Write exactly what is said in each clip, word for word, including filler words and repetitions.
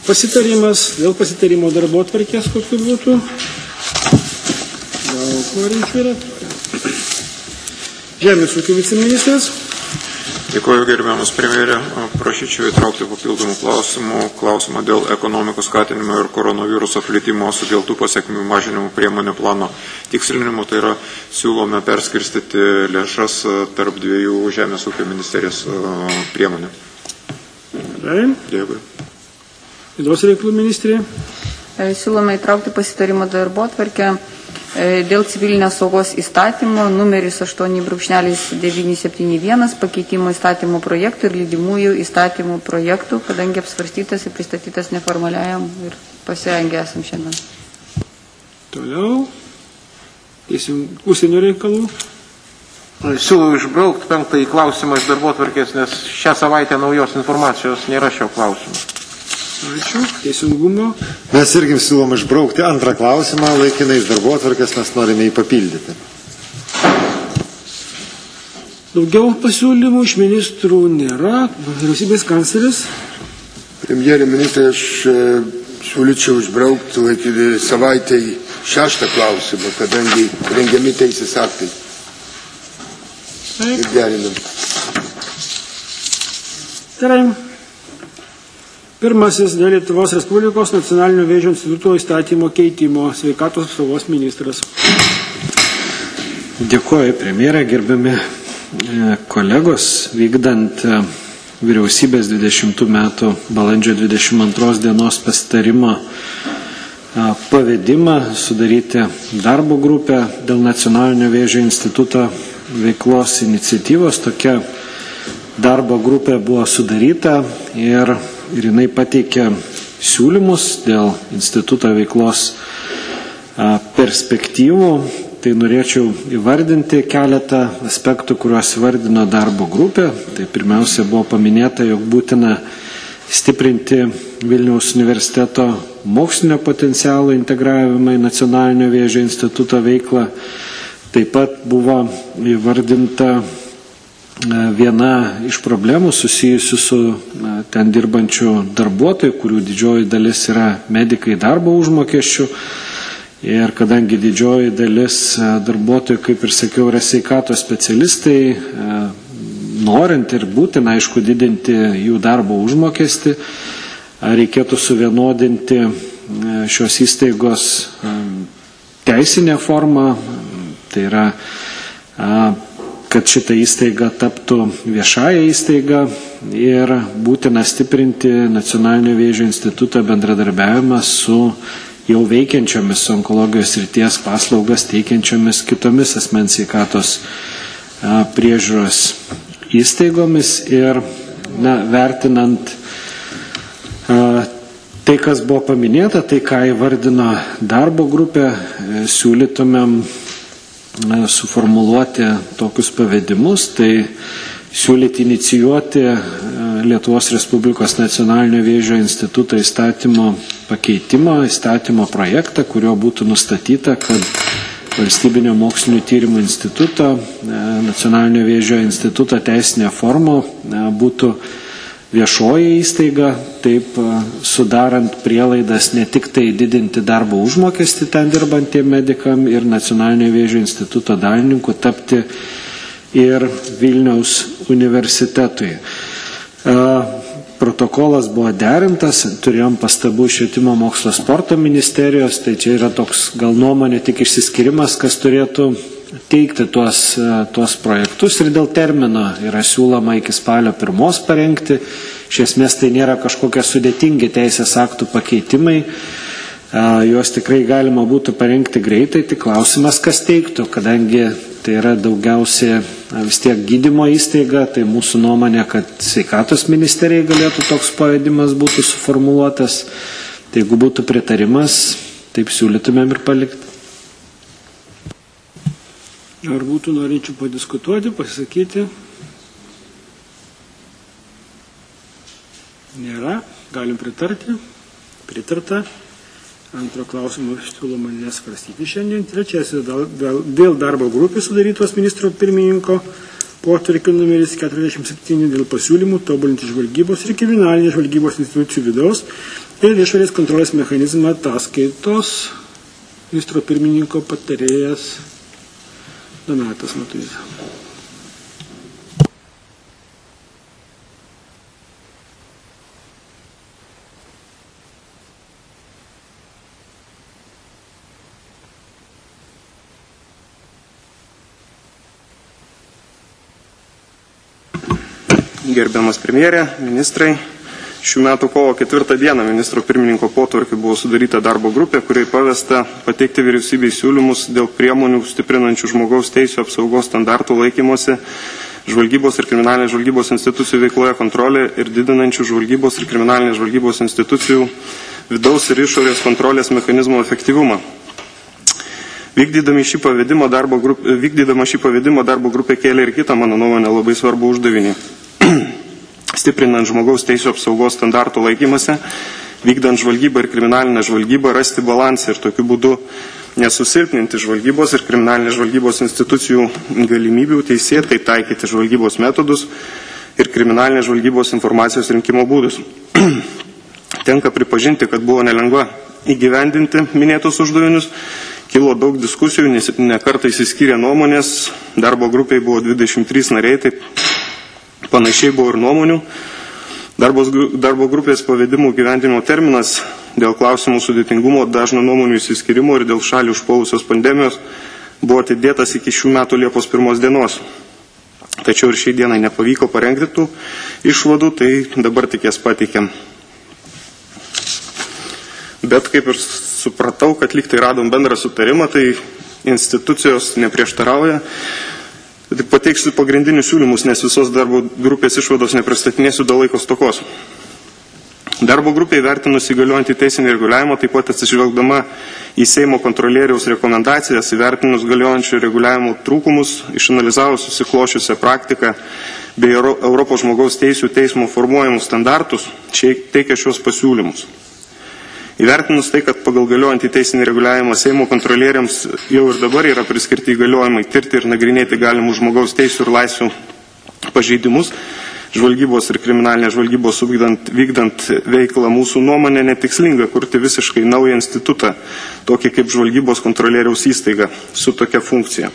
Pasitarimas, dėl pasitarimo darbotvarkės kokiu būtų. Gal norinčių yra. Žemės ūkio viceministras. Dėkuoju, gerbiamas premjerė. Prašyčiau įtraukti papildomų klausimų. Klausimą dėl ekonomikos skatinimo ir koronaviruso plitimo sukeltų pasiekmių mažinimo priemonių plano tikslinimo. Tai yra siūlome perskirstyti lėšas tarp dviejų Žemės ūkio ministerijos priemonių. Dėkui. Vidaus reikalų ministrė. Siūlome įtraukti pasitarimo darbotvarkę dėl civilinės saugos įstatymo numeris aštuoni devyni septyni vienas pakeitimo įstatymų projektų ir lydimųjų įstatymų projektų, kadangi apsvarstytas ir pristatytas neformaliajam ir pasirengę esam šiandien. Toliau. Užsienio reikalų. Siūlau išbraukti penktąjį klausimą iš darbotvarkės, nes šią savaitę naujos informacijos nėra šio klausimo. Ačiū. Teisingumo. Mes irgi siūlom išbraukti antrą klausimą, laikinai iš darbotvarkės, mes norime jį papildyti. Daugiau pasiūlymų iš ministrų nėra. Vyriausybės kancleris. Premjerė ministrė, aš siūlyčiau išbraukti laikinai savaitai šeštą klausimą, kadangi rengiami teisės aktai. Ir derinam. Gerai. Pirmasis dėl Lietuvos Respublikos nacionalinio vėžio instituto įstatymo keitimo. Sveikatos apsaugos ministras. Dėkuoju, premjerė, gerbiami kolegos, vykdant vyriausybės dvidešimtų metų balandžio dvidešimt antros dienos pasitarimo pavedimą sudaryti darbo grupę dėl nacionalinio vėžio instituto veiklos iniciatyvos. Tokia darbo grupė buvo sudaryta ir ir jinai pateikė siūlymus dėl instituto veiklos perspektyvų. Tai norėčiau įvardinti keletą aspektų, kuriuos įvardino darbo grupė. Tai pirmiausia buvo paminėta, jog būtina stiprinti Vilniaus universiteto mokslinio potencialo integravimą į nacionalinio vėžio instituto veiklą. Taip pat buvo įvardinta viena iš problemų susijusių su ten dirbančių darbuotojų, kurių didžioji dalis yra medikai darbo užmokesčių. Ir kadangi didžioji dalis darbuotojų, kaip ir sakiau, yra sveikatos specialistai, norint ir būtina, aišku, didinti jų darbo užmokestį, reikėtų suvienodinti šios įstaigos teisinę formą. Tai yra kad šita įstaiga taptų viešąją įstaigą ir būtina stiprinti nacionalinio vėžio instituto bendradarbiavimą su jau veikiančiomis onkologijos srities paslaugas teikiančiomis kitomis asmens sveikatos priežiūros įstaigomis. Ir na, vertinant a, tai, kas buvo paminėta, tai ką įvardino darbo grupė, siūlytumėm suformuluoti tokius pavedimus, tai siūlyti inicijuoti Lietuvos Respublikos nacionalinio vėžio instituto įstatymo pakeitimo, įstatymo projektą, kurio būtų nustatyta, kad Valstybinio mokslinių tyrimų instituto, nacionalinio vėžio instituto teisinė forma būtų viešoji įstaiga, taip sudarant prielaidas ne tik tai didinti darbo užmokestį ten dirbantiem medikam ir nacionalinio vėžio instituto dalininkų tapti ir Vilniaus universitetui. Protokolas buvo derintas, turėjom pastabų švietimo mokslo sporto ministerijos, tai čia yra toks gal nuomonė tik išsiskirimas, kas turėtų teikti tuos, tuos projektus, ir dėl termino yra siūloma iki spalio pirmos parengti. Iš esmės tai nėra kažkokie sudėtingi teisės aktų pakeitimai, juos tikrai galima būtų parengti greitai, tik klausimas, kas teiktų, kadangi tai yra daugiausiai vis tiek gydymo įstaiga, tai mūsų nuomonė, kad sveikatos ministerijai galėtų toks pavedimas būtų suformuluotas. Tai jeigu būtų pritarimas, taip siūlytumėm ir palikti. Ar būtų norinčių padiskutuoti, pasisakyti? Nėra. Galim pritarti. Pritarta. Antro klausimo siūloma nesvarstyti šiandien. Trečiasis dėl darbo grupės sudarytos ministro pirmininko potvarkio numeris keturiasdešimt septyni dėl pasiūlymų tobulinti žvalgybos ir kriminalinės žvalgybos institucijų vidaus ir išorės kontrolės mechanizmą ataskaitos. Ministro pirmininko patarėjas Donatas Matuzis. Gerbiamas premjerė, ministrai, šių metų kovo ketvirtą dieną ministro pirmininko potvarkiu buvo sudaryta darbo grupė, kuriai pavesta pateikti vyriausybei siūlymus dėl priemonių stiprinančių žmogaus teisų apsaugos standartų laikymosi, žvalgybos ir kriminalinės žvalgybos institucijų veikloje kontrolė ir didinančių žvalgybos ir kriminalinės žvalgybos institucijų vidaus ir išorės kontrolės mechanizmo efektyvumą. Vykdydama šį pavedimą darbo grupė, vykdydama šį pavedimą darbo grupė kėlė ir kitą, mano nuomonę, labai svarbų uždavinį. Stiprinant žmogaus teisų apsaugos standartų laikymasi, vykdant žvalgybą ir kriminalinę žvalgybą, rasti balansą ir tokiu būdu nesusilpninti žvalgybos ir kriminalinės žvalgybos institucijų galimybių teisėtai taikyti žvalgybos metodus ir kriminalinės žvalgybos informacijos rinkimo būdus. Tenka pripažinti, kad buvo nelengva įgyvendinti minėtus uždavinius, kilo daug diskusijų, nes nekartą išsiskyrė nuomonės, darbo grupiai buvo dvidešimt trys nariai, taip panašiai buvo ir nuomonių. Darbos, darbo grupės pavedimų gyvendinimo terminas dėl klausimų sudėtingumo, dažno nuomonių įsiskyrimo ir dėl šalį užpuolusios pandemijos buvo atidėtas iki šių metų Liepos pirmos dienos. Tačiau ir šiai dienai nepavyko parengti tų išvadų, tai dabar tik jas pateikėm. Bet kaip ir supratau, kad lyg tai radom bendrą sutarimą, tai institucijos neprieštarauja. Tik pateiksiu pagrindinius siūlymus, nes visos darbo grupės išvados nepristatinėsiu dėl laiko stokos. Darbo grupė įvertinus įgaliojantį teisinį reguliavimą, taip pat atsižvelgdama į Seimo kontrolieriaus rekomendacijas, įvertinus galiojančių reguliavimo trūkumus, išanalizavus susiklošiusią praktiką bei Europos žmogaus teisų teismo formuojamus standartus, teikia šios pasiūlymus. Įvertinus tai, kad pagal galiojantį teisinį reguliavimą Seimo kontrolieriams jau ir dabar yra priskirti įgaliojimai tirti ir nagrinėti galimus žmogaus teisų ir laisvių pažeidimus, žvalgybos ir kriminalinės žvalgybos vykdant, vykdant veiklą mūsų nuomonė netikslinga kurti visiškai naują institutą, tokį kaip žvalgybos kontrolieriaus įstaiga su tokia funkcija.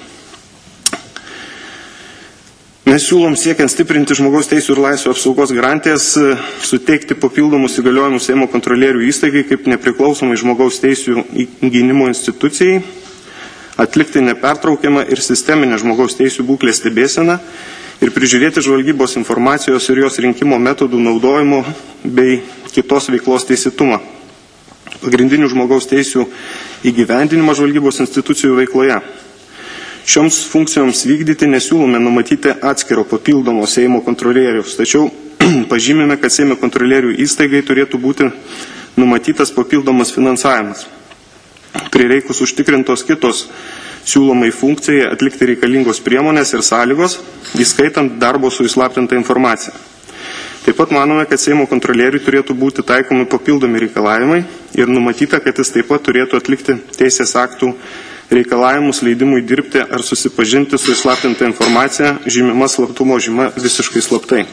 Mes siūlom siekiant stiprinti žmogaus teisų ir laisvių apsaugos garantijas, suteikti papildomus įgaliojimus Seimo kontrolierių įstaigai kaip nepriklausomai žmogaus teisų gynimo institucijai, atlikti nepertraukiamą ir sisteminę žmogaus teisų būklės stebėseną ir prižiūrėti žvalgybos informacijos ir jos rinkimo metodų naudojimo bei kitos veiklos teisėtumą. Pagrindinių žmogaus teisų įgyvendinimą žvalgybos institucijų veikloje. Šioms funkcijoms vykdyti nesiūlome numatyti atskiro papildomo Seimo kontrolieriaus, tačiau pažymime, kad Seimo kontrolierių įstaigai turėtų būti numatytas papildomas finansavimas. Prireikus užtikrintos kitos siūlomai funkcijai atlikti reikalingos priemonės ir sąlygos, įskaitant darbo su įslaptinta informacija. Taip pat manome, kad Seimo kontrolieriui turėtų būti taikomi papildomi reikalavimai ir numatyta, kad jis taip pat turėtų atlikti teisės aktų reikalavimus leidimui dirbti ar susipažinti su įslaptinta informacija, žymima slaptumo žyma visiškai slaptai.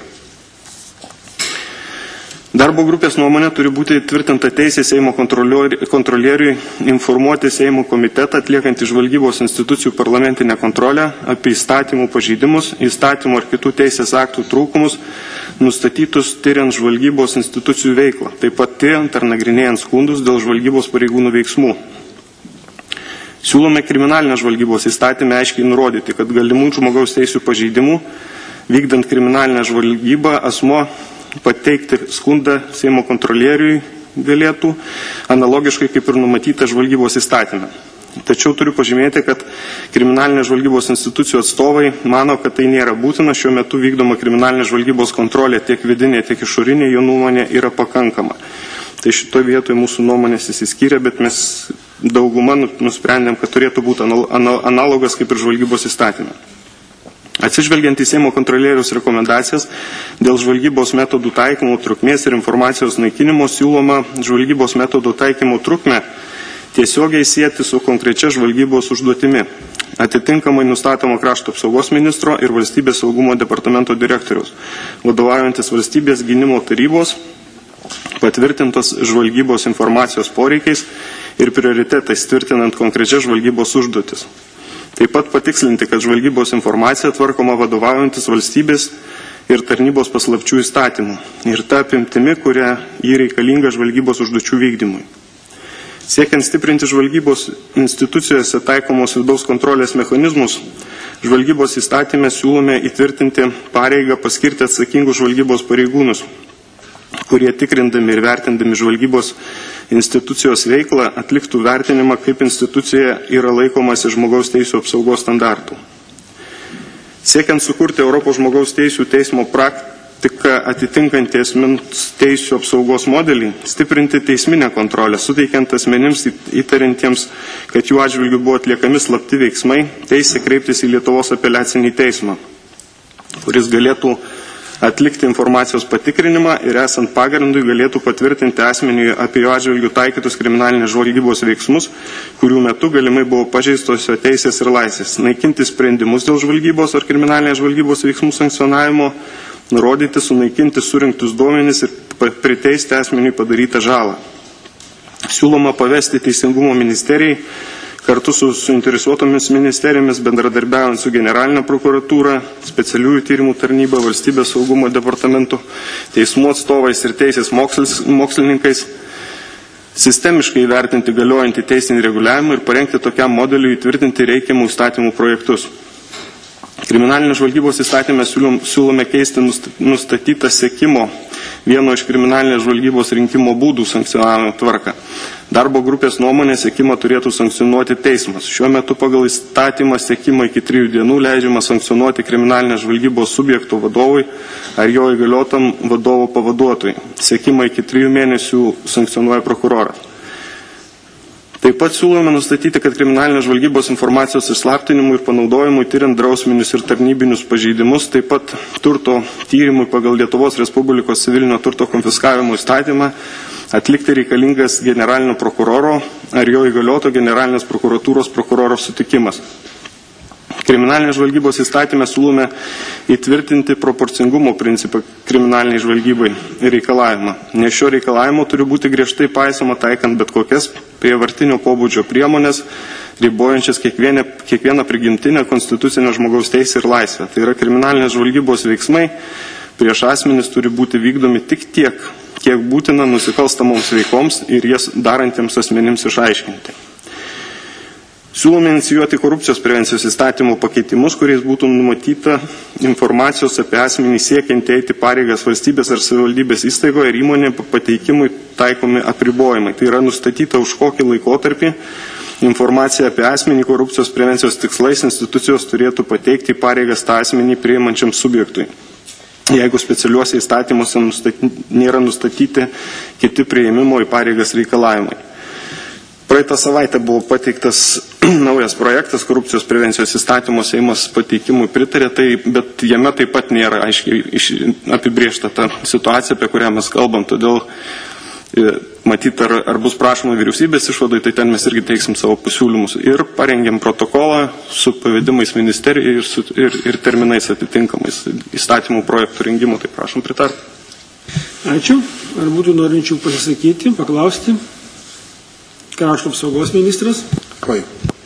Darbo grupės nuomonė turi būti tvirtinta teisė Seimo kontrolieriui informuoti Seimo komitetą atliekantį žvalgybos institucijų parlamentinę kontrolę apie įstatymų pažeidimus, įstatymų ar kitų teisės aktų trūkumus, nustatytus tyriant žvalgybos institucijų veiklą, taip pat tyriant ar nagrinėjant skundus dėl žvalgybos pareigūnų veiksmų. Siūlome kriminalinės žvalgybos įstatymę aiškiai nurodyti, kad galimų žmogaus teisų pažeidimų, vykdant kriminalinę žvalgybą, asmo pateikti skundą Seimo kontrolieriui galėtų, analogiškai kaip ir numatyta žvalgybos įstatyme. Tačiau turiu pažymėti, kad kriminalinės žvalgybos institucijų atstovai mano, kad tai nėra būtina, šiuo metu vykdoma kriminalinės žvalgybos kontrolė tiek vidinė, tiek išorinė, jų nuomonė yra pakankama. Tai šitoje vietoje mūsų nuomonės įsiskyrė, bet mes dauguma nusprendėm, kad turėtų būti analogas kaip ir žvalgybos įstatymė. Atsižvelgiant į Seimo kontrolieriaus rekomendacijas dėl žvalgybos metodų taikymų trukmės ir informacijos naikinimo, siūloma žvalgybos metodų taikymų trukmę tiesiogiai sieti su konkrečia žvalgybos užduotimi. Atitinkamai nustatoma krašto apsaugos ministro ir valstybės saugumo departamento direktoriaus, vadovaujantis valstybės gynimo tarybos, patvirtintos žvalgybos informacijos poreikiais ir prioritetais, tvirtinant konkrečias žvalgybos užduotis. Taip pat patikslinti, kad žvalgybos informacija tvarkoma vadovaujantis valstybės ir tarnybos paslapčių įstatymų ir ta apimtimi, kuria jį reikalinga žvalgybos užduočių vykdymui. Siekiant stiprinti žvalgybos institucijose taikomos vidaus kontrolės mechanizmus, žvalgybos įstatymę siūlome įtvirtinti pareigą paskirti atsakingus žvalgybos pareigūnus, kurie tikrindami ir vertindami žvalgybos institucijos veiklą atliktų vertinimą, kaip institucija yra laikomasi žmogaus teisų apsaugos standartų. Siekiant sukurti Europos žmogaus teisų teismo praktiką atitinkantį asmens teisų apsaugos modelį, stiprinti teisminę kontrolę, suteikiant asmenims įtarintiems, kad jų atžvilgių buvo atliekami slapti veiksmai, teisė kreiptis į Lietuvos apeliacinį teismą, kuris galėtų atlikti informacijos patikrinimą ir esant pagrindui galėtų patvirtinti asmeniui apie jo atžvilgių taikytus kriminalinės žvalgybos veiksmus, kurių metu galimai buvo pažeistos jo teisės ir laisvės, naikinti sprendimus dėl žvalgybos ar kriminalinės žvalgybos veiksmų sankcionavimo, nurodyti, sunaikinti surinktus duomenis ir priteisti asmeniui padarytą žalą. Siūloma pavesti Teisingumo ministerijai kartu su suinteresuotomis ministerijomis bendradarbiaujant su Generalinė prokuratūra, specialiųjų tyrimų tarnyba, valstybės saugumo departamento, teismų atstovais ir teisės mokslininkais, sistemiškai įvertinti galiojantį teisinį reguliavimą ir parengti tokiam modeliui įtvirtinti reikiamų įstatymų projektus. Kriminalinės žvalgybos įstatymę siūlome keisti nustatytą sekimo vieno iš kriminalinės žvalgybos rinkimo būdų sankcionavimo tvarką. Darbo grupės nuomonė sekimą turėtų sankcionuoti teismas. Šiuo metu pagal įstatymą sekimą iki trijų dienų leidžiama sankcionuoti kriminalinės žvalgybos subjekto vadovui ar jo įgaliotam vadovo pavaduotojui. Sekimą iki trijų mėnesių sankcionuoja prokuroras. Taip pat siūlome nustatyti, kad kriminalinės žvalgybos informacijos išslaptinimui ir panaudojimui tyriant drausminius ir tarnybinius pažeidimus, taip pat turto tyrimui pagal Lietuvos Respublikos civilinio turto konfiskavimo įstatymą atlikti reikalingas generalinio prokuroro ar jo įgalioto generalinės prokuratūros prokuroro sutikimas. Kriminalinės žvalgybos įstatymę siūlome įtvirtinti proporcingumo principą kriminaliniai žvalgybai reikalavimą, nes šio reikalavimo turi būti griežtai paisoma taikant bet kokias prievartinio pobūdžio priemonės, ribojančias kiekvieną, kiekvieną prigimtinę konstitucinę žmogaus teisę ir laisvę. Tai yra kriminalinės žvalgybos veiksmai prieš asmenis turi būti vykdomi tik tiek, kiek būtina nusikalstamoms veikoms ir jas darantiems asmenims išaiškinti. Siūlome inicijuoti korupcijos prevencijos įstatymų pakeitimus, kuriais būtų numatyta informacijos apie asmenį siekiant eiti pareigas valstybės ar savivaldybės įstaigoje ir įmonė pateikimui taikomi apribojimai. Tai yra nustatyta už kokį laikotarpį informaciją apie asmenį korupcijos prevencijos tikslais institucijos turėtų pateikti į pareigas tą asmenį priimančiam subjektui, jeigu specialiuose įstatymuose nustatyti, nėra nustatyti kiti priėmimo į pareigas reikalavimai. Praeitą savaitę buvo pateiktas naujas projektas korupcijos prevencijos įstatymo, Seimas pateikimui pritarė, tai, bet jame taip pat nėra aiškiai iš, apibrėžta ta situacija, apie kurią mes kalbam, todėl matyti, ar, ar bus prašoma vyriausybės išvadai, tai ten mes irgi teiksim savo pasiūlymus ir parengėm protokolą su pavedimais ministerijai ir, su, ir, ir terminais atitinkamais įstatymų projektų rengimo, tai prašom pritarti. Ačiū. Ar būtų norinčių pasisakyti, paklausti? Krašto apsaugos ministras. Kaip?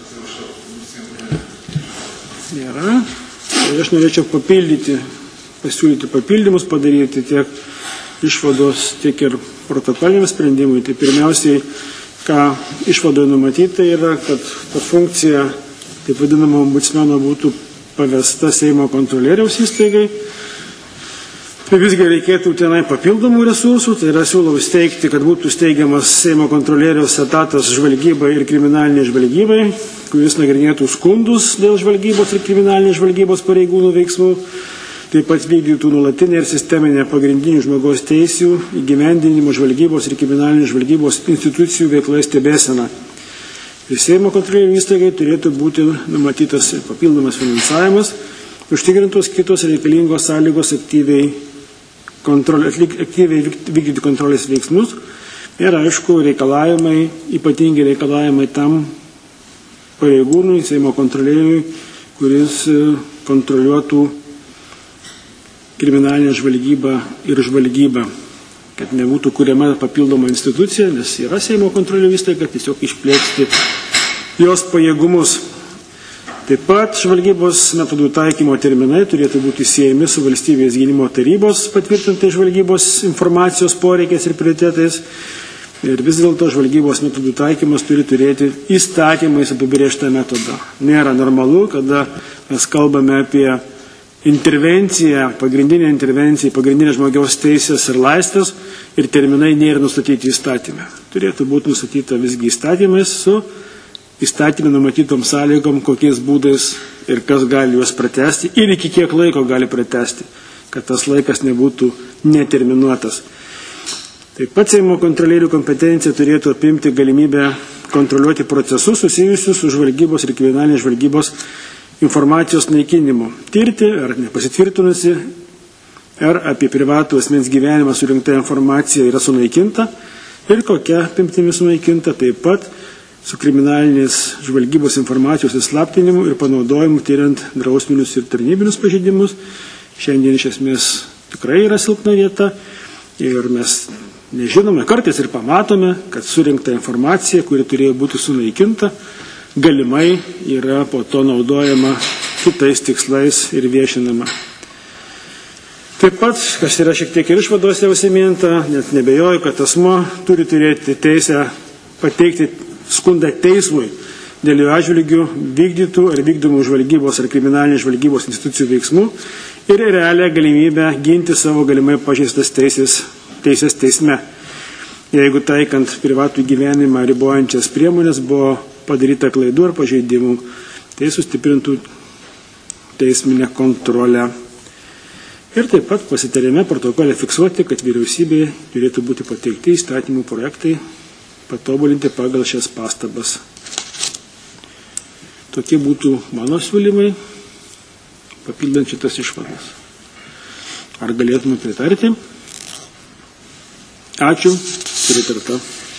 Nėra. Tai aš norėčiau papildyti, pasiūlyti papildymus, padaryti tiek išvados, tiek ir protokoliniam sprendimui. Tai pirmiausiai, ką išvadoje numatyta yra, kad ta funkcija, taip vadinama, ombudsmeno būtų pavesta Seimo kontrolieriaus įstaigai. Tai visgi reikėtų tenai papildomų resursų, tai yra siūlau steigti, kad būtų steigiamas Seimo kontrolieriaus etatas žvalgybai ir kriminalinė žvalgybai, kuris nagrinėtų skundus dėl žvalgybos ir kriminalinės žvalgybos pareigūnų veiksmų, taip pat vykdytų nuolatinę ir sisteminę pagrindinių žmogaus teisių įgyvendinimo žvalgybos ir kriminalinės žvalgybos institucijų veikloje stebėseną. Ir Seimo kontrolierių įstaigai turėtų būti numatytas papildomas finansavimas, užtikrintos kitos reikalingos sąlygos aktyviai Kontrolė, aktyviai vykdyti kontrolės veiksmus ir, aišku, reikalavimai, ypatingi reikalavimai tam, pareigūnui, Seimo kontrolieriui, kuris kontroliuotų kriminalinę žvalgybą ir žvalgybą, kad nebūtų kuriama papildoma institucija, nes yra Seimo kontrolierių įstaiga, tiesiog išplėsti jos pajėgumus. Taip pat žvalgybos metodų taikymo terminai turėtų būti siejami su Valstybės gynimo tarybos patvirtintais žvalgybos informacijos poreikiais ir prioritetais. Ir vis dėlto žvalgybos metodų taikymas turi turėti įstatymais apibrėžtą metodą. Nėra normalu, kada mes kalbame apie intervenciją, pagrindinę intervenciją, pagrindinę žmogaus teisės ir laisvės ir terminai nėra nustatyti įstatymę. Turėtų būti nustatyta visgi įstatymais su įstatymė numatytom sąlygom, kokiais būdais ir kas gali juos pratesti ir iki kiek laiko gali pratesti, kad tas laikas nebūtų neterminuotas. Taip pat Seimo kontrolierių kompetencija turėtų apimti galimybę kontroliuoti procesus susijusius su žvalgybos ir kriminalinės žvalgybos informacijos naikinimu, tirti ar nepasitvirtinusi, ar apie privatų asmens gyvenimą surinkta informacija yra sunaikinta ir kokia apimtimi sunaikinta, taip pat su kriminalinės žvalgybos informacijos įslaptinimu ir panaudojimu tyriant drausminius ir tarnybinius pažeidimus. Šiandien iš esmės tikrai yra silpna vieta ir mes nežinome, kartais ir pamatome, kad surinkta informacija, kuri turėjo būti sunaikinta, galimai yra po to naudojama kitais tikslais ir viešinama. Taip pat, kas yra šiek tiek ir išvadose užsiminta, net nebejoju, kad asmuo turi turėti teisę pateikti skundą teismui dėl jų atžvilgių vykdytų ar vykdomų žvalgybos ar kriminalinės žvalgybos institucijų veiksmų ir realią galimybę ginti savo galimai pažeistas teisės teisės teisme. Jeigu taikant privatų gyvenimą ribojančias priemonės buvo padaryta klaidų ar pažeidimų, tai sustiprintų teisminę kontrolę. Ir taip pat pasitarime protokolė fiksuoti, kad vyriausybėje turėtų būti pateikti įstatymų projektai patobulinti pagal šias pastabas. Tokie būtų mano siūlymai, papildant šitas išvadas. Ar galėtume pritarti? Ačiū, pritarta.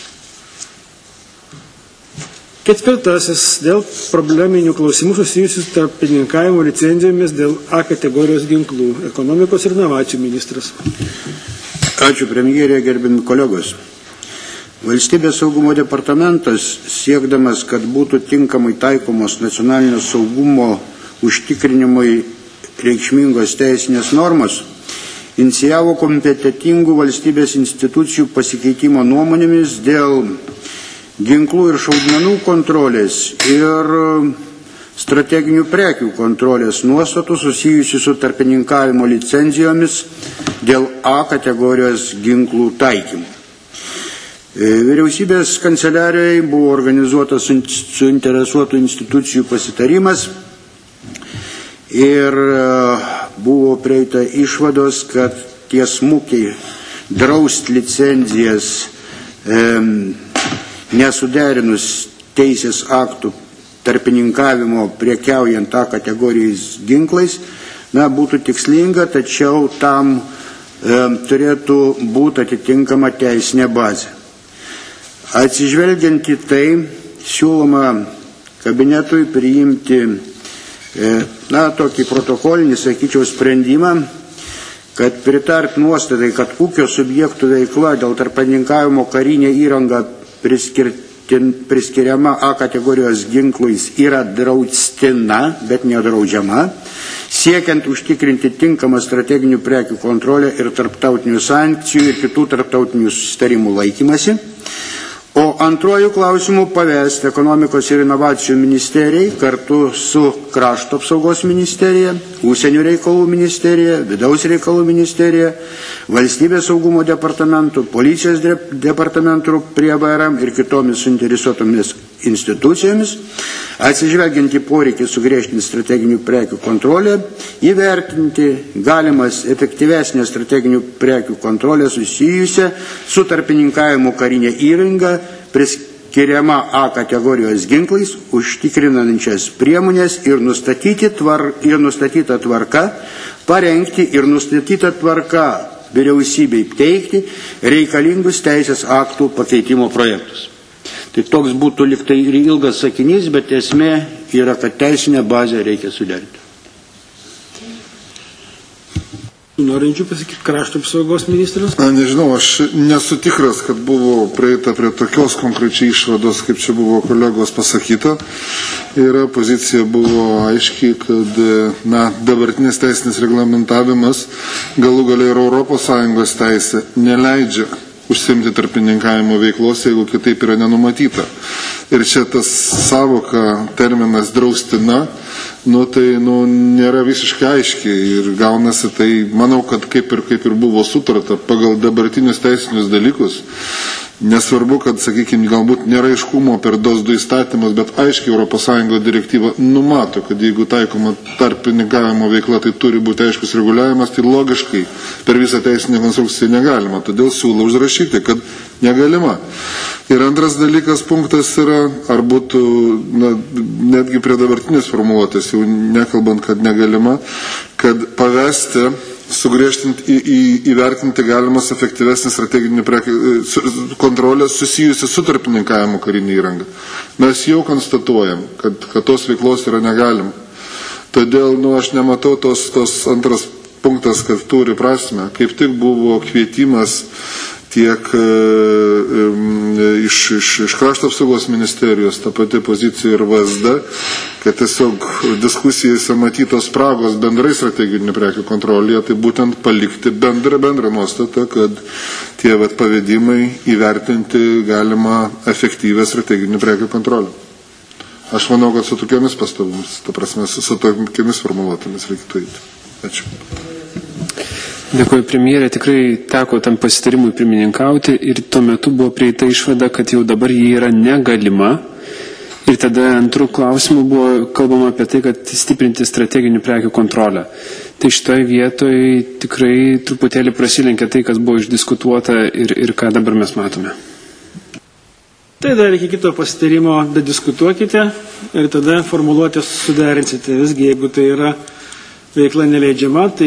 Ketvirtasis, dėl probleminių klausimų susijusių tarp tarpininkavimo licencijomis dėl A kategorijos ginklų, ekonomikos ir inovacijų ministras. Ačiū, premjerė, gerbimi kolegos. Valstybės saugumo departamentas, siekdamas, kad būtų tinkamai taikomos nacionalinio saugumo užtikrinimui reikšmingos teisinės normos, inicijavo kompetitingų valstybės institucijų pasikeitimo nuomonėmis dėl ginklų ir šaudmenų kontrolės ir strateginių prekių kontrolės nuostatų susijusių su tarpininkavimo licencijomis dėl A kategorijos ginklų taikymų. Vyriausybės kanceliarijai buvo organizuotas suinteresuotų institucijų pasitarimas ir buvo prieita išvados, kad tiesmukiai draust licenzijas e, nesuderinus teisės aktų tarpininkavimo prekiaujant A kategorijais ginklais, na, būtų tikslinga, tačiau tam e, turėtų būti atitinkama teisinė bazė. Atsižvelgiant į tai, siūloma kabinetui priimti na, tokį protokolinį, sakyčiau, sprendimą, kad pritart nuostatai, kad ūkio subjektų veikla dėl tarpininkavimo karinė įranga priskiriama A kategorijos ginklais yra draustina, bet nedraudžiama, siekiant užtikrinti tinkamą strateginių prekių kontrolę ir tarptautinių sankcijų ir kitų tarptautinių susitarimų laikymasi. O antrojų klausimų pavesti ekonomikos ir inovacijų ministerijai kartu su krašto apsaugos ministerija, užsienio reikalų ministerija, vidaus reikalų ministerija, valstybės saugumo departamentų, policijos departamentų prie V R M ir kitomis suinteresuotomis institucijomis, atsižvelgiant į poreikį sugriežtinti strateginių prekių kontrolę, įvertinti galimas efektyvesnę strateginių prekių kontrolę susijusią su tarpininkavimu karinė įranga priskiriama A kategorijos ginklais, užtikrinančias priemonės ir, tvar, ir nustatyta tvarka, parengti ir nustatyta tvarka vyriausybei teikti reikalingus teisės aktų pakeitimo projektus. Tai toks būtų liktai ir ilgas sakinys, bet esmė yra, kad teisinę bazę reikia suderinti. Norinčių pasakyti krašto apsaugos ministras? Na, nežinau, aš nesu tikras, kad buvo prieita prie tokios konkrečiai išvados, kaip čia buvo kolegos pasakyta. Ir pozicija buvo aiškiai, kad na, dabartinis teisinis reglamentavimas galų galiai ir Europos Sąjungos teisė neleidžia užsimti tarpininkavimo veiklos, jeigu kitaip yra nenumatyta. Ir čia tas savoka, terminas draustina, nu tai nu, nėra visiškai aiškiai ir gaunasi tai, manau, kad kaip ir, kaip ir buvo sutarta pagal dabartinius teisinius dalykus, nesvarbu, kad, sakykime, galbūt nėra aiškumo per D O S du įstatymus, bet aiškiai Europos Sąjungos direktyva numato, kad jeigu taikoma tarpininkavimo veikla, tai turi būti aiškus reguliavimas, tai logiškai per visą teisinę konstrukciją negalima. Todėl siūlau užrašyti, kad negalima. Ir antras dalykas punktas yra, ar būtų na, netgi prie dabartinės formuluotės, jau nekalbant, kad negalima, kad pavesti, sugriežtinti, į, į, įvertinti galimas efektyvesnį strateginį kontrolę susijusi su tarpininkavimu karinį įrangą. Mes jau konstatuojam, kad, kad tos veiklos yra negalim. Todėl nu, aš nematau tos, tos antras punktas, kad turi prasme. Kaip tik buvo kvietimas tiek e, e, iš, iš, iš krašto apsaugos ministerijos, ta pati pozicija ir V S D, kad tiesiog diskusijose matytos spragos bendrai strateginių prekių kontrolėje, tai būtent palikti bendrą, bendrą nuostatą, kad tie vat, pavedimai įvertinti galima efektyvę strateginių prekių kontrolę. Aš manau, kad su tokiamis pastabomis, ta prasme, su, su tokiamis formuluotėmis reikėtų eiti. Ačiū. Dėkuoju, premjerė, tikrai teko tam pasitarimui pirmininkauti ir tuo metu buvo prieita išvada, kad jau dabar jį yra negalima. Ir tada antrų klausimų buvo kalbama apie tai, kad stiprinti strateginių prekių kontrolę. Tai šitoje vietoje tikrai truputėlį prasilenkia tai, kas buvo išdiskutuota ir, ir ką dabar mes matome. Tai dar iki kito pasitarimo dadiskutuokite ir tada formuluotės suderinsite. Visgi, jeigu tai yra veikla neleidžiama, tai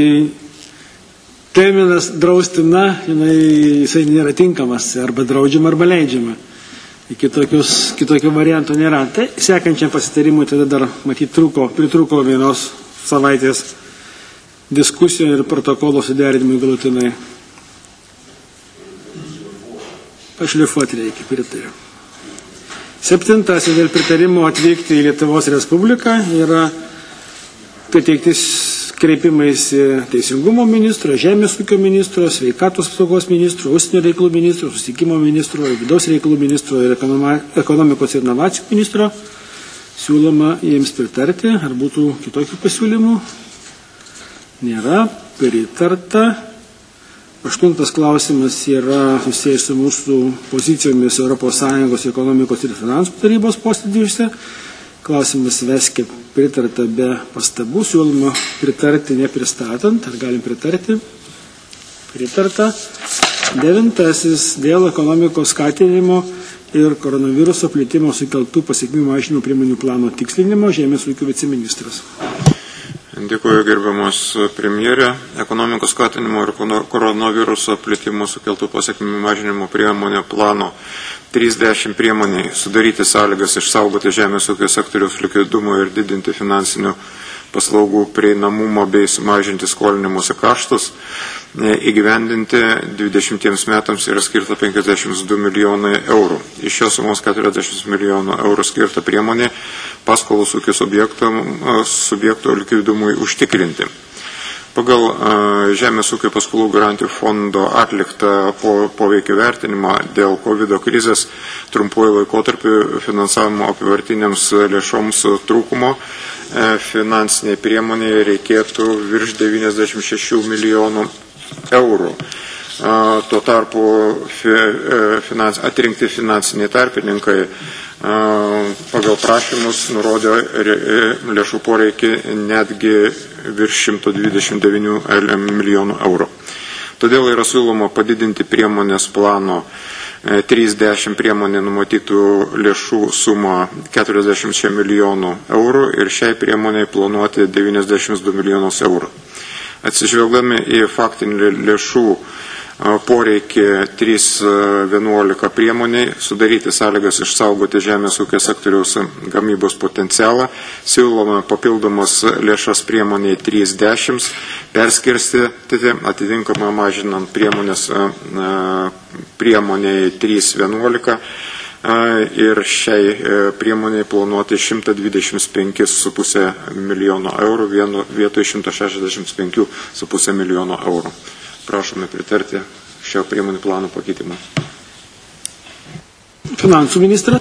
terminas draustina, jinai, jisai nėra tinkamas, arba draudžiama, arba leidžiama. Kitokius, kitokio varianto nėra. Tai sekančiam pasitarimui tada dar, matyt, trūko, pritrūko vienos savaitės diskusijų ir protokolo suderinimui galutinai. Pašlifuoti reikia, pritariu. Septintasis dėl pritarimo atvykti į Lietuvos Respubliką yra pateiktis kreipimais Teisingumo ministro, Žemės ūkio ministro, Sveikatos apsaugos ministro, Užsienio reikalų ministro, Susisiekimo ministro, Vidaus reikalų ministro ir Ekonomikos ir inovacijų ministro. Siūloma jiems pritarti. Ar būtų kitokių pasiūlymų? Nėra. Pritarta. Aštuntas klausimas yra susijęs su mūsų pozicijomis Europos Sąjungos ekonomikos ir finansų tarybos posėdžiuose. Klausimas Veskė pritarta be pastabų, siūloma pritarti nepristatant. Ar galim pritarti? Pritarta. Devintasis dėl ekonomikos skatinimo ir koronaviruso plitimo sukeltų pasekmių mažinimo priemonių plano tikslinimo Žemės ūkio viceministras. Dėkuoju, gerbiamas premjerė. Ekonomikos skatinimo ir koronaviruso plitimo sukeltų pasekmių mažinimo priemonė plano trisdešimt priemoniai sudaryti sąlygas išsaugoti žemės ūkio sektoriaus likvidumą ir didinti finansinių paslaugų prieinamumą bei sumažinti skolinimuose kaštus. Įgyvendinti dvidešimtiems metams yra skirta penkiasdešimt du milijonai eurų. Iš šios sumos keturiasdešimt milijonų eurų skirta priemonė paskolus ūkio subjektų likvidumui užtikrinti. Pagal Žemės ūkio paskolų garantijų fondo atliktą poveikio vertinimą dėl COVID krizės trumpuoju laikotarpiu finansavimo apyvartiniams lėšoms trūkumo finansiniai priemonėje reikėtų virš devyniasdešimt šešių milijonų eurų. Tuo tarpu finans, atrinkti finansiniai tarpininkai pagal prašymus nurodė lėšų poreikį netgi virš šimto dvidešimt devynių milijonų eurų. Todėl yra siūloma padidinti priemonės plano trisdešimt priemonė numatytų lėšų sumą keturiasdešimt milijonų eurų ir šiai priemoniai planuoti devyniasdešimt du milijonus eurų. Atsižvelgdami į faktinį lėšų poreikį trys vienuolika priemoniai, sudaryti sąlygas išsaugoti žemės ūkio sektoriaus gamybos potencialą, siūloma papildomas lėšas priemoniai trys dešimt, perskirstyti atitinkamą mažinant priemonės priemoniai trys vienuolika ir šiai priemoniai planuoti šimtą dvidešimt penki su puse milijono eurų vietoj šimto šešiasdešimt penki su puse milijono eurų. Prašome pritarti šio priemonių plano pakeitimui. Finansų ministras.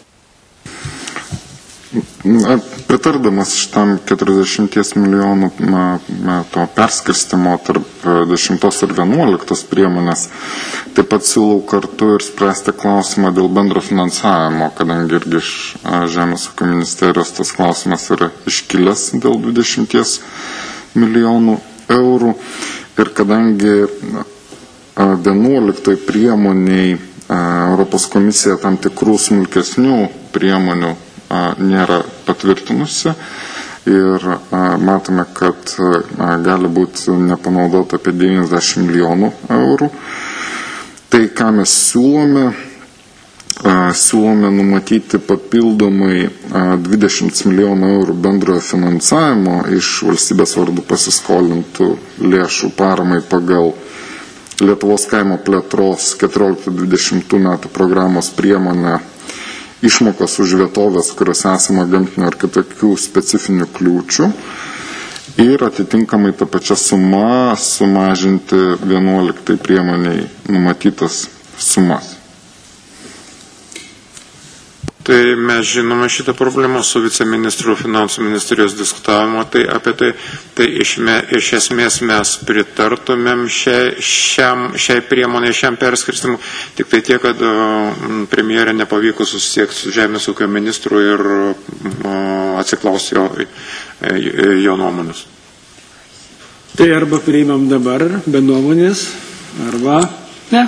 Pritardamas šitam keturiasdešimt milijonų to perskirstimo tarp dešimtos ir vienuoliktos priemonės, taip pat siūlau kartu ir spręsti klausimą dėl bendro finansavimo, kadangi irgi iš Žemės ūkio ministerijos tas klausimas yra iškilęs dėl dvidešimt milijonų eurų. Ir kadangi vienuoliktoj priemoniai Europos komisija tam tikrų smulkesnių priemonių nėra patvirtinusi ir matome, kad gali būti nepanaudota apie devyniasdešimt milijonų eurų. Tai, ką mes siūlome, siūlome numatyti papildomai dvidešimt milijonų eurų bendrojo finansavimo iš valstybės vardu pasiskolintų lėšų paramai pagal Lietuvos kaimo plėtros keturioliktų dvidešimtų metų programos priemonę išmokas už vietovės, kuriuose esama gamtinių ar kitokių specifinių kliūčių ir atitinkamai tą pačią sumą sumažinti vienuoliktai priemoniai numatytas sumas. Tai mes žinome šitą problemą su viceministru finansų ministerijos diskutavimo, tai apie tai, tai iš, me, iš esmės mes pritartumėm šiai, šiam, šiai priemonė, šiam perskirstimu, tik tai tiek, kad uh, premjerė nepavyko susisiekti su Žemės ūkio ministru ir uh, atsiklausti jo, jo nuomonės. Tai arba priimam dabar be nuomonės, arba ne.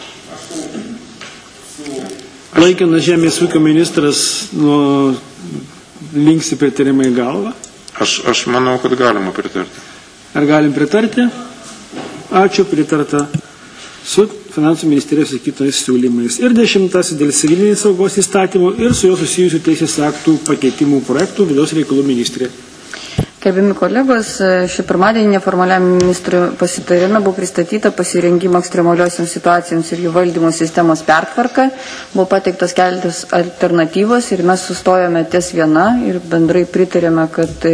Laikinas Žemės ūkio ministras nu, linksi pritarimai galvą. Aš, aš manau, kad galima pritarti. Ar galim pritarti? Ačiū, pritarta su finansų ministerijos sakytais siūlymais. Ir dešimtasis dėl civilinės saugos įstatymų ir su jo susijusių teisės aktų pakeitimų projektų vidaus reikalų ministrė. Gerbiami kolegos, šį pirmadienį neformaliam ministrų pasitarime buvo pristatyta pasirengimo ekstremaliosiams situacijoms ir jų valdymo sistemos pertvarka. Buvo pateiktos keletas alternatyvos ir mes sustojome ties viena ir bendrai pritarėme, kad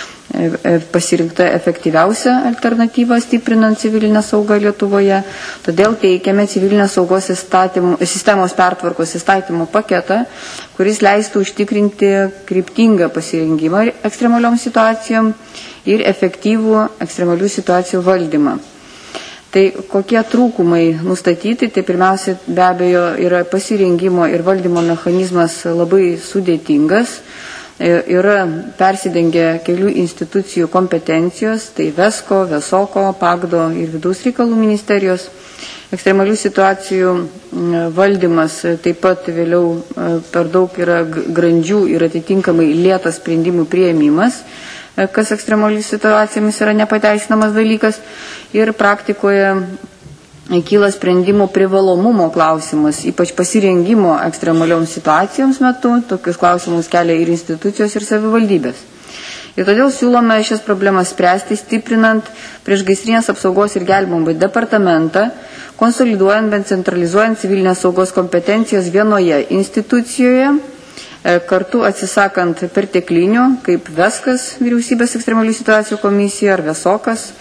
pasirinkta efektyviausia alternatyva stiprinant civilinę saugą Lietuvoje. Todėl teikiame civilinės saugos įstatymų, sistemos pertvarkos įstatymų paketą, kuris leistų užtikrinti kryptingą pasirengimą ekstremaliom situacijom ir efektyvų ekstremalių situacijų valdymą. Tai kokie trūkumai nustatyti, tai pirmiausia be abejo yra pasirengimo ir valdymo mechanizmas labai sudėtingas. Yra persidengia kelių institucijų kompetencijos, tai VESCO, VESOKO, PAGDO ir vidaus reikalų ministerijos. Ekstremalių situacijų valdymas taip pat vėliau per daug yra grandžių ir atitinkamai lėtas sprendimų priėmimas, kas ekstremalių situacijomis yra nepateisinamas dalykas. Ir praktikoje kyla sprendimų privalomumo klausimas, ypač pasirengimo ekstremalioms situacijoms metu. Tokius klausimus kelia ir institucijos, ir savivaldybės. Ir todėl siūlome šias problemas spręsti, stiprinant priešgaisrinės apsaugos ir gelbėjimo departamentą, konsoliduojant, bent centralizuojant civilinės saugos kompetencijas vienoje institucijoje, kartu atsisakant perteklinių, kaip VESKAS, vyriausybės ekstremalių situacijų komisija, ar VESOKAS,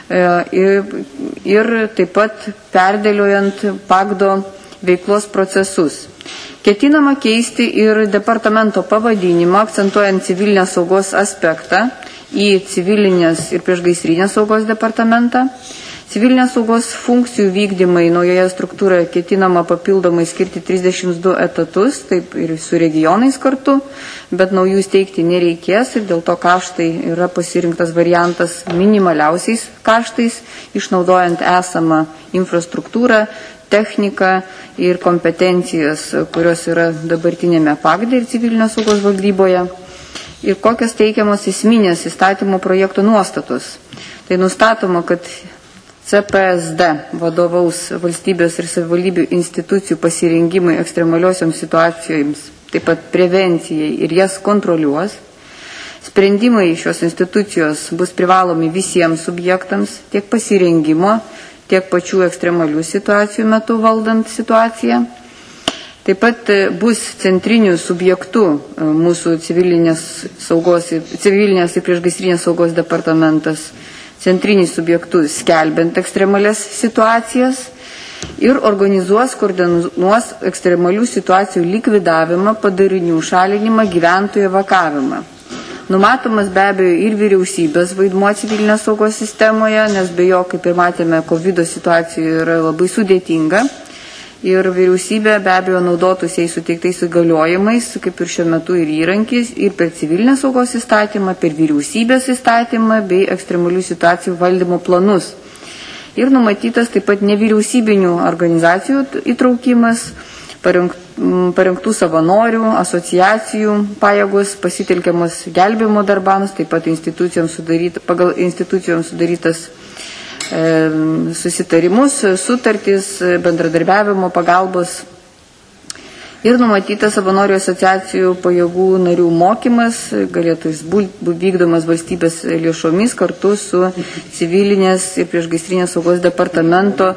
ir, ir taip pat perdėliojant PAGDO veiklos procesus. Ketinama keisti ir departamento pavadinimą, akcentuojant civilinės saugos aspektą į civilinės ir priešgaisrinės saugos departamentą. Civilinės saugos funkcijų vykdymai naujoje struktūroje ketinama papildomai skirti trisdešimt du etatus, taip ir su regionais kartu, bet naujų steigti nereikės ir dėl to kaštai yra pasirinktas variantas minimaliausiais kaštais, išnaudojant esamą infrastruktūrą, techniką ir kompetencijas, kurios yra dabartinėme PAGDE ir civilinės saugos valdyboje. Ir kokios teikiamos esminės įstatymo projekto nuostatos. Tai nustatoma, kad C P S D vadovaus valstybės ir savivaldybių institucijų pasirengimui ekstremaliosioms situacijoms, taip pat prevencijai ir jas kontroliuos. Sprendimai šios institucijos bus privalomi visiems subjektams, tiek pasirengimo, tiek pačių ekstremalių situacijų metu valdant situaciją. Taip pat bus centrinių subjektų mūsų civilinės, saugos, civilinės ir priešgaisrinės saugos departamentas, centriniai subjektų skelbiant ekstremalias situacijas ir organizuos, koordinuos ekstremalių situacijų likvidavimą, padarinių šalinimą, gyventojų evakavimą. Numatomas be abejo ir vyriausybės vaidmuo civilinės saugos sistemoje, nes be jo, kaip ir matėme, COVID situacija yra labai sudėtinga. Ir vyriausybė be abejo naudotus jai suteiktais įgaliojimais, kaip ir šiuo metu ir įrankis, ir per civilinės saugos įstatymą, per vyriausybės įstatymą bei ekstremalių situacijų valdymo planus. Ir numatytas taip pat nevyriausybinių organizacijų įtraukimas, parengtų savanorių, asociacijų pajėgos pasitelkiamos gelbėjimo darbams, taip pat institucijoms sudaryta, pagal institucijoms sudarytas susitarimus, sutartys, bendradarbiavimo, pagalbos ir numatytas savanorių asociacijų pajėgų narių mokymas, galėtų jis būti vykdomas valstybės lėšomis kartu su civilinės ir priešgaisrinės saugos departamento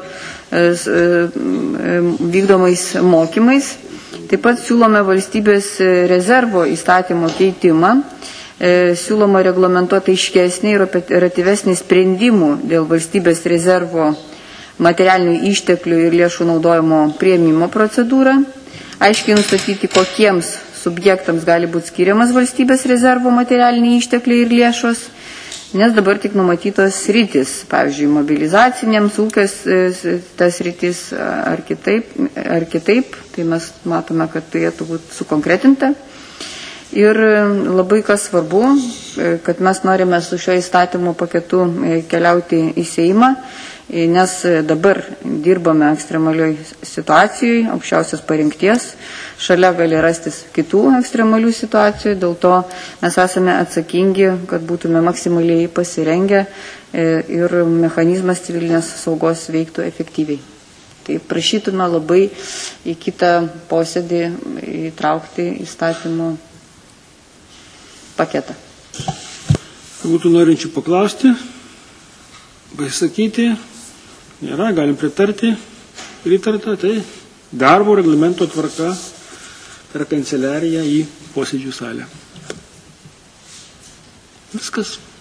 vykdomais mokymais. Taip pat siūlome valstybės rezervo įstatymo keitimą. Siūloma reglamentuoti aiškesnį ir operatyvesnį sprendimų dėl valstybės rezervo materialinių išteklių ir lėšų naudojimo priėmimo procedūrą, aiškiai nustatyti, kokiems subjektams gali būti skiriamas valstybės rezervo materialiniai ištekliai ir lėšos, nes dabar tik numatytos sritis, pavyzdžiui, mobilizaciniams ūkės tas sritis ar kitaip, ar kitaip, tai mes matome, kad turėtų būti sukonkretinta. Ir labai kas svarbu, kad mes norime su šio įstatymo paketu keliauti į Seimą, nes dabar dirbame ekstremalioj situacijoj, aukščiausios parengties, šalia gali rastis kitų ekstremalių situacijų, dėl to mes esame atsakingi, kad būtume maksimaliai pasirengę ir mechanizmas civilinės saugos veiktų efektyviai. Tai prašytume labai į kitą posėdį įtraukti įstatymų paketą. Būtų norinčių paklausti, pasakyti, nėra, galim pritarti, pritarta, tai darbo reglamento tvarka per kanceliariją į posėdžių salę. Viskas.